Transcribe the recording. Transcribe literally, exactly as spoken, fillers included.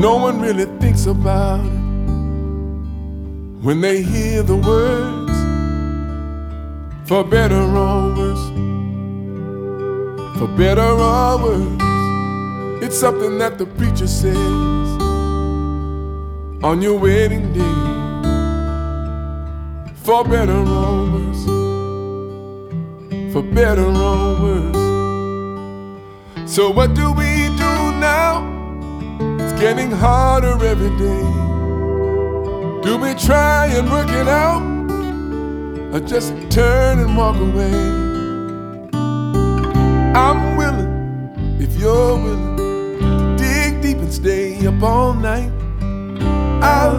No one really thinks about it when they hear the words, for better or worse, for better or worse. It's something that the preacher says on your wedding day, for better or worse, for better or worse. So what do we do now? It's getting harder every day. Do we try and work it out, or just turn and walk away? I'm willing, if you're willing, to dig deep and stay up all night. I'll